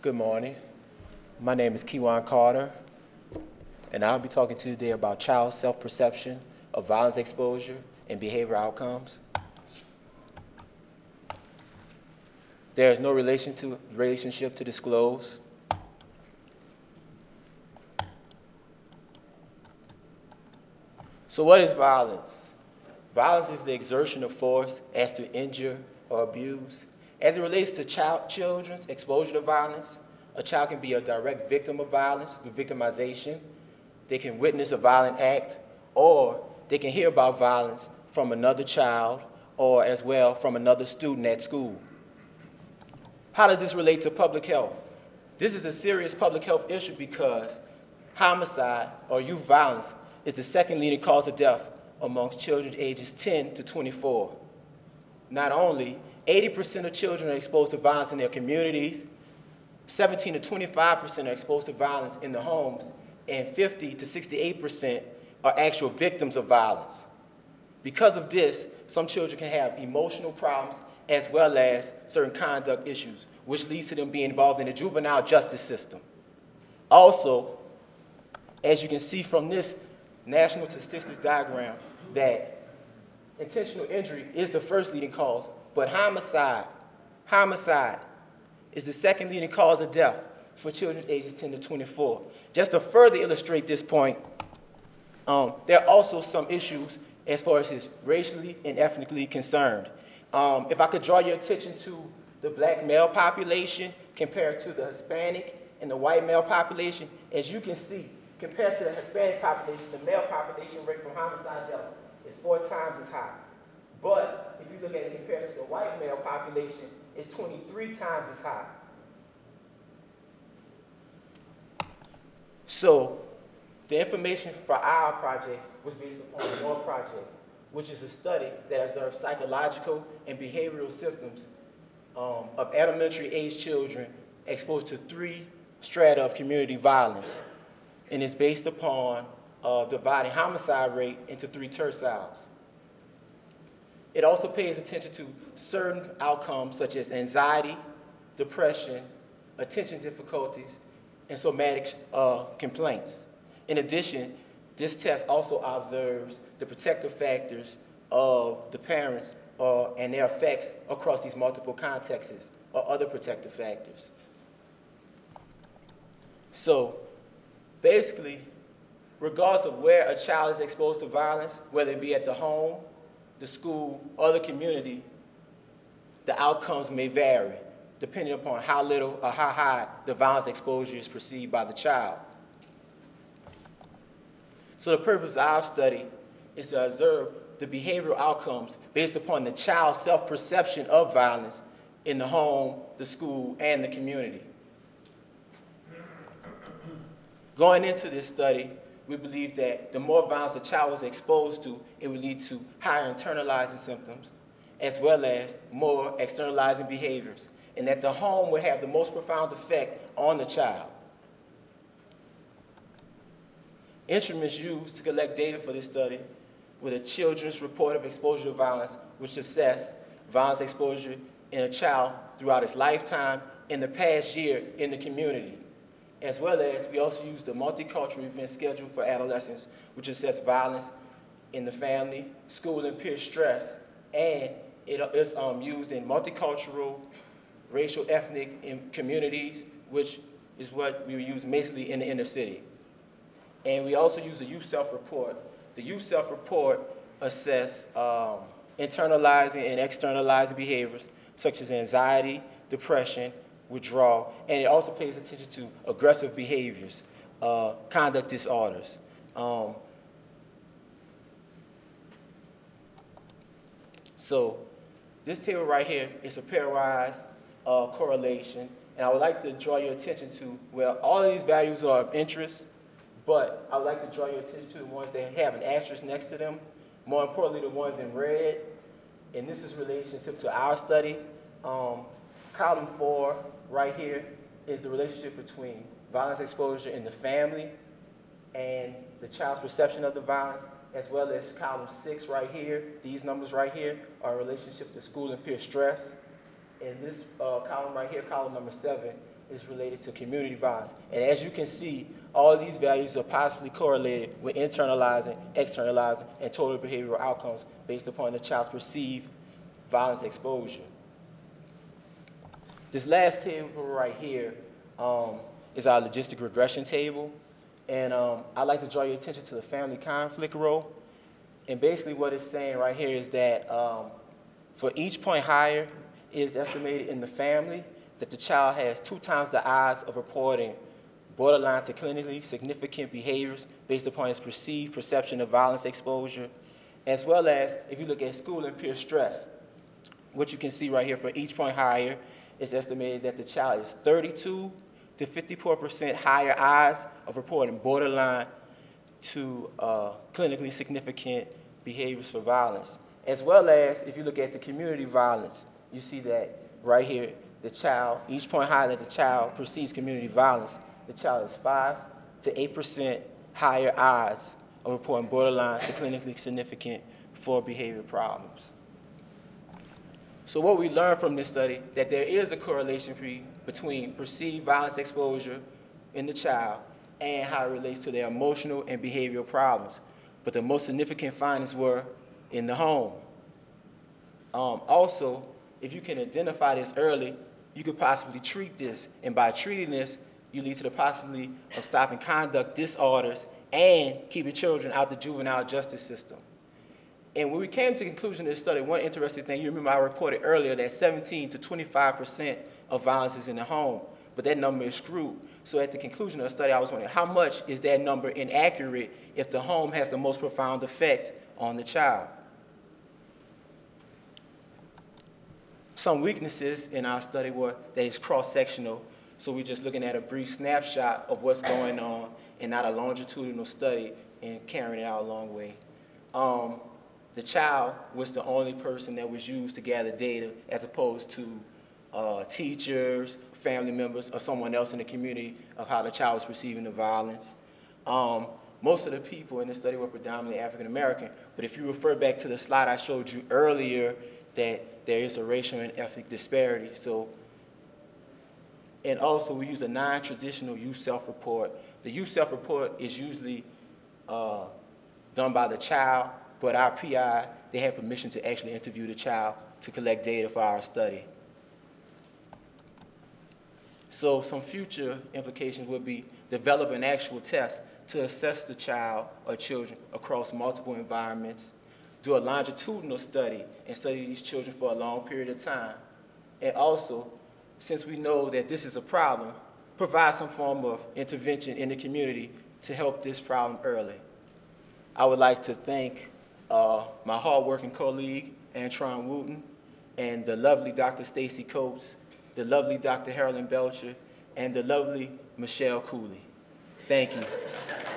Good morning. My name is Kewan Carter, and I'll be talking to you today about child self-perception of violence exposure and behavioral outcomes. There is no relationship to disclose. So what is violence? Violence is the exertion of force as to injure or abuse. As it relates to children's exposure to violence, a child can be a direct victim of violence through victimization. They can witness a violent act, or they can hear about violence from another child or as well from another student at school. How does this relate to public health? This is a serious public health issue because homicide or youth violence is the second leading cause of death amongst children ages 10 to 24. Not only 80% of children are exposed to violence in their communities, 17 to 25% are exposed to violence in the homes, and 50 to 68% are actual victims of violence. Because of this, some children can have emotional problems as well as certain conduct issues, which leads to them being involved in the juvenile justice system. Also, as you can see from this national statistics diagram, that intentional injury is the first leading cause, but homicide is the second leading cause of death for children ages 10 to 24. Just to further illustrate this point, there are also some issues as far as is racially and ethnically concerned. If I could draw your attention to the black male population compared to the Hispanic and the white male population, as you can see, compared to the Hispanic population, the male population rate for homicide death is 4 times as high. But if you look at it compared to the white male population, it's 23 times as high. So the information for our project was based upon the MORE project, which is a study that observes psychological and behavioral symptoms of elementary age children exposed to 3 strata of community violence. And it's based upon dividing homicide rate into 3 terciles. It also pays attention to certain outcomes such as anxiety, depression, attention difficulties, and somatic complaints. In addition, this test also observes the protective factors of the parents and their effects across these multiple contexts or other protective factors. So basically, regardless of where a child is exposed to violence, whether it be at the home, the school, or the community, the outcomes may vary depending upon how little or how high the violence exposure is perceived by the child. So the purpose of our study is to observe the behavioral outcomes based upon the child's self-perception of violence in the home, the school, and the community. Going into this study, we believe that the more violence the child was exposed to, it would lead to higher internalizing symptoms, as well as more externalizing behaviors, and that the home would have the most profound effect on the child. Instruments used to collect data for this study were the Children's Report of Exposure to Violence, which assessed violence exposure in a child throughout its lifetime in the past year in the community. As well as we also use the multicultural event schedule for adolescents, which assesses violence in the family, school, and peer stress, and it is used in multicultural, racial, ethnic communities, which is what we use mainly in the inner city. And we also use the youth self-report. The youth self-report assess internalizing and externalizing behaviors such as anxiety, depression, withdrawal, and it also pays attention to aggressive behaviors, conduct disorders. So this table right here is a pairwise correlation, and I would like to draw your attention to, well, all of these values are of interest, but I would like to draw your attention to the ones that have an asterisk next to them, more importantly, the ones in red, and this is relationship to our study. Column 4 right here is the relationship between violence exposure in the family and the child's perception of the violence, as well as column 6 right here. These numbers right here are a relationship to school and peer stress. And this column right here, column number 7, is related to community violence. And as you can see, all these values are possibly correlated with internalizing, externalizing, and total behavioral outcomes based upon the child's perceived violence exposure. This last table right here is our logistic regression table. And I'd like to draw your attention to the family conflict row. And basically what it's saying right here is that for each point higher, it is estimated in the family that the child has 2 times the odds of reporting borderline to clinically significant behaviors based upon its perceived perception of violence exposure, as well as if you look at school and peer stress, what you can see right here for each point higher, it's estimated that the child is 32 to 54% higher odds of reporting borderline to clinically significant behaviors for violence. As well as, if you look at the community violence, you see that right here, the child, each point higher that the child perceives community violence, the child is 5 to 8% higher odds of reporting borderline to clinically significant for behavior problems. So what we learned from this study, that there is a correlation between perceived violence exposure in the child and how it relates to their emotional and behavioral problems. But the most significant findings were in the home. Also, if you can identify this early, you could possibly treat this. And by treating this, you lead to the possibility of stopping conduct disorders and keeping children out the juvenile justice system. And when we came to the conclusion of this study, one interesting thing, you remember I reported earlier that 17 to 25% of violence is in the home, but that number is skewed. So at the conclusion of the study, I was wondering how much is that number inaccurate if the home has the most profound effect on the child? Some weaknesses in our study were that it's cross-sectional, so we're just looking at a brief snapshot of what's going on and not a longitudinal study and carrying it out a long way. The child was the only person that was used to gather data as opposed to teachers, family members, or someone else in the community of how the child was perceiving the violence. Most of the people in the study were predominantly African American, but if you refer back to the slide I showed you earlier, that there is a racial and ethnic disparity. And also we use a non-traditional youth self-report. The youth self-report is usually done by the child, but our PI, they have permission to actually interview the child to collect data for our study. So some future implications would be develop an actual test to assess the child or children across multiple environments, do a longitudinal study and study these children for a long period of time. And also, since we know that this is a problem, provide some form of intervention in the community to help this problem early. I would like to thank my hardworking colleague, Antron Wooten, and the lovely Dr. Stacy Coates, the lovely Dr. Harolyn Belcher, and the lovely Michelle Cooley. Thank you.